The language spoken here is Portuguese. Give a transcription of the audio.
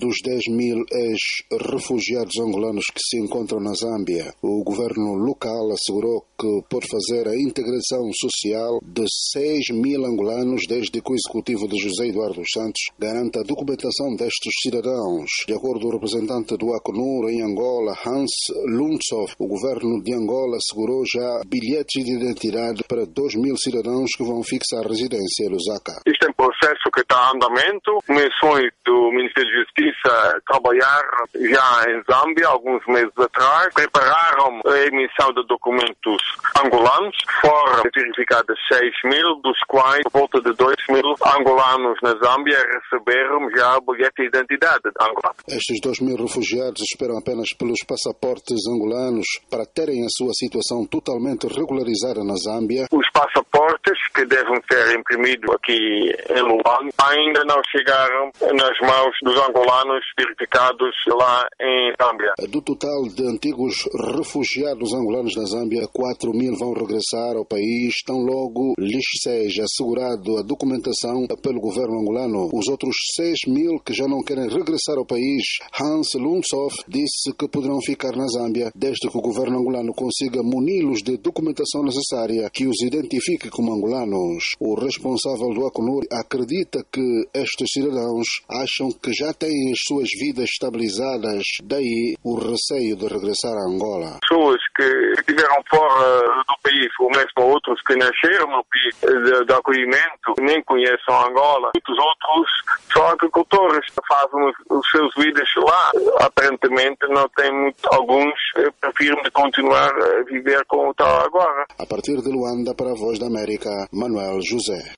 dos 10.000 ex-refugiados angolanos que se encontram na Zâmbia, o governo local assegurou que pode fazer a integração social de 6.000 angolanos desde que o executivo de José Eduardo dos Santos garanta a documentação destes cidadãos. De acordo com o representante do Acnur em Angola, Hans Lundsov, o governo de Angola assegurou já bilhetes de identidade para 2.000 cidadãos que vão fixar residência em Lusaka. Isto é um processo que está em andamento. Começou do Ministério da Justiça a trabalhar já em Zâmbia, alguns meses atrás. Prepararam a emissão de documentos angolanos. Foram verificados 6.000, dos quais por volta de 2.000 angolanos na Zâmbia receberam já o bilhete de identidade de Angola. Estes 2.000 refugiados esperam apenas pelos passaportes angolanos para terem a sua situação totalmente regularizada na Zâmbia. Os passaportes que devem ser imprimidos aqui em Luanda ainda não chegaram nas mãos dos angolanos verificados lá em Zâmbia. Do total de antigos refugiados angolanos na Zâmbia, 4.000 vão regressar ao país, tão logo lhes seja assegurado a documentação pelo governo angolano. Os outros 6.000 que já não querem regressar ao país, Hans Lundsov disse que poderão ficar na Zâmbia desde que o governo angolano consiga muni-los de documentação necessária que os identifique como angolanos. O responsável do Acnur acredita que estes cidadãos acham que já têm as suas vidas estabilizadas, daí o receio de regressar a Angola. Pessoas que estiveram fora do país, ou mesmo outros que nasceram no país de acolhimento, nem conhecem Angola. Muitos outros são agricultores, fazem os seus vidas lá. Aparentemente não tem alguns prefiram continuar a viver como está agora. A partir de Luanda, para a Voz da América, Manuel José.